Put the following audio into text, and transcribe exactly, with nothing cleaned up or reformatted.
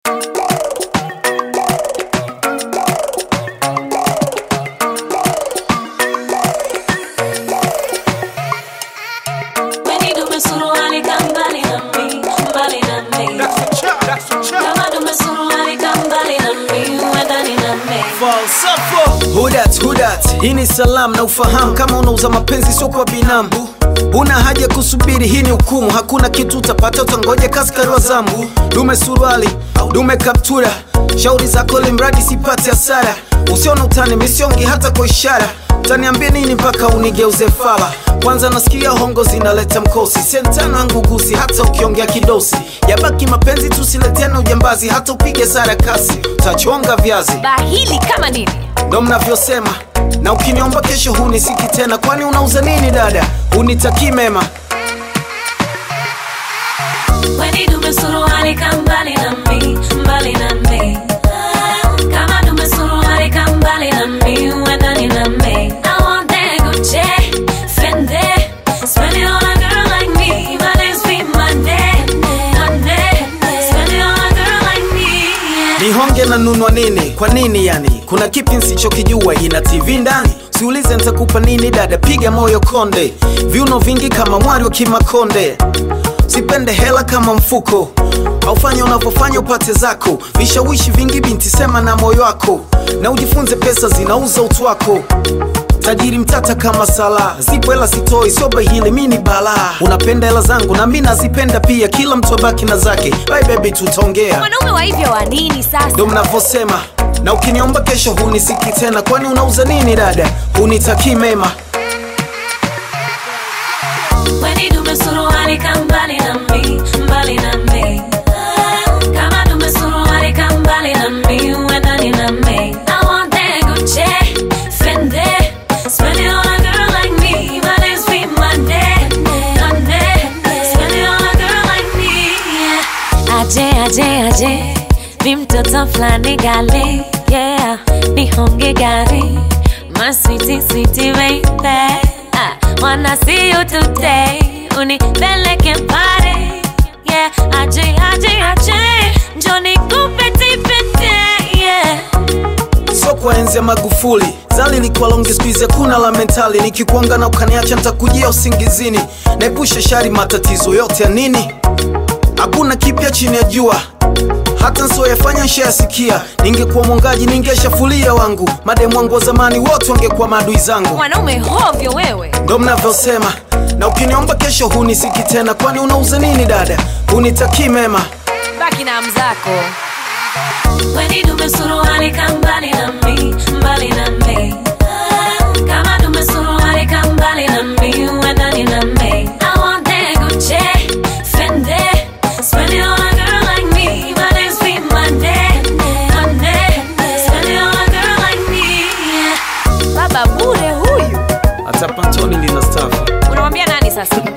Hudat, hudat, hii ni salam na ufahamu. Kama unauza mapenzi sio kwa binamu, una haja kusubiri, hii ni hukumu. Hakuna kitu utapata, utangoja kaskari wa zambu. Dume suruali, dume kaptura, shauri zako limradi sipati hasara. Usiona utani misiongi hata kwa ishara. Utaniambia nini mpaka unigeuze fala? Kwanza nasikia hongo zinaleta mkosi, sentano yangu gusi hata ukiongea kidosi. Yabaki mapenzi tusileteane ujambazi, hata upige sara kasi utachonga viazi. Bahili kama nini? Ndo mnavyosema, na ukiniomba kesho hunisiki tena. Kwani unauza nini dada? Unitaki mema. Weni dume suruali kambali na mi, mbali na mi. Kama dume suruali kambali na mi, uendani na mi. I want that Gucci, Fendi, spend it on a girl like me. My name's be Monday, Monday. Spend it on a girl like me, yeah. Nihonge na nunua nini? Kwa nini yani? Kuna kipi nsichokijua? Ina T V ndani? Siulize nitakupa nini dada, piga moyo konde. Viuno vingi kama mwari wa Kimakonde. Sipende hela kama mfuko, aufanya unavyofanya upate zako. Vishawishi vingi binti, sema na moyo wako. Na ujifunze pesa zinauza utu wako. Tajiri mtata kama sala, zipo hela sitoi, soba hili mini bala. Unapenda hela zangu na mimi nazipenda pia, kila mtu abaki na zake. Bye baby tutaongea. Wanaume wa hivyo wa nini sasa? Ndo mnavyosema, na ukiniomba kesho hunisiki tena. Kwani unauza nini dada? Unitaki mema. Weni dume suruali kambali na mi, mbali na mi. Kama dume suruali kambali na mi, uendani na mi. I want that Gucci, Fendi, spend it on a girl like me. My name's be Monday, Monday. Spend it on a girl like me, yeah. Aje, aje, aje, mi mtoto flani gali, yeah. Nihonge gari, my sweetie, sweetie baby. I wanna see you today. Unipeleke party, yeah. Aje, aje, aje, njoni kupeti pete, yeah. So kwa enzi ya Magufuli, zali likuwa longi squeeze, kuna la mentali. Nikikuanga na ukaniacha nitakujia usingizini. Naepusha shari matatizo yote ya nini? Hakuna kipya chini ya jua, hata nso yafanya nshayasikia. Ningekuwa mwangaji ningeshafulia wangu. Mademu wangu wa zamani wote wangekuwa maadui zangu. Wanaume hovyo wewe. Ndo mnavyosema, na ukiniomba kesho hunisiki tena. Kwani unauza nini dada? Unitaki mema. Baki na mzako. Weni dume suruali kambali na mi, mbali na mi. Kama dume suruali kambali na mi, uendani na mi. I want that Gucci, Fendi, spend it on a girl like me. My name's be Monday, Monday. Spend it on a girl like me, yeah. Baba bure huyu. Hata pantoni lina staff. Unamwambia nani sasa?